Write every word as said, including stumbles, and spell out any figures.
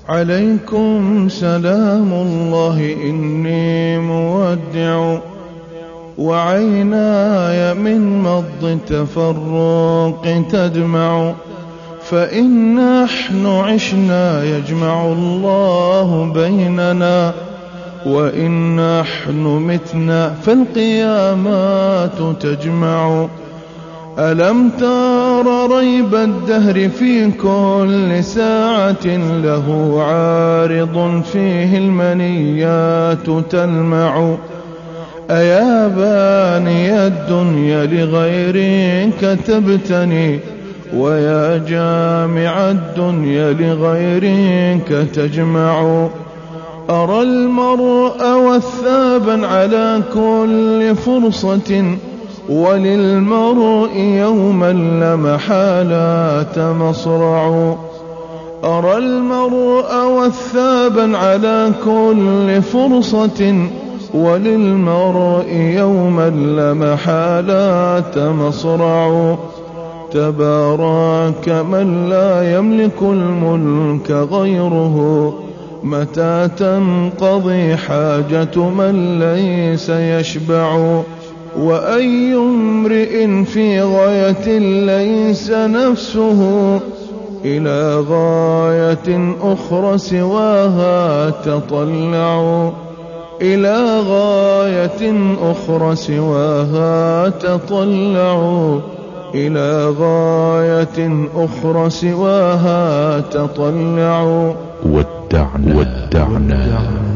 عليكم سلام الله إني مودع، وعيناي من مض التفرق تدمع، فإن نحن عشنا يجمع الله بيننا، وإن نحن متنا فالقيامات تجمع. ألم تر ريب الدهر في كل ساعة له عارض فيه المنيات تلمع، أيا باني الدنيا لغيرك تبتني، ويا جامع الدنيا لغيرك تجمع. أرى المرء وثابا على كل فرصة، وللمرء يوما لمحالة مصرع. أرى المرء وثابا على كل فرصة، وللمرء يوما لمحالة مصرع. تبارك من لا يملك الملك غيره، متى تنقضي حاجة من ليس يشبع. وأي امرئ في غاية ليس نفسه، إلى غاية أخرى سواها تطلع. إلى غاية أخرى سواها تطلع. إلى غاية أخرى سواها تطلع. ودعنا ودعنا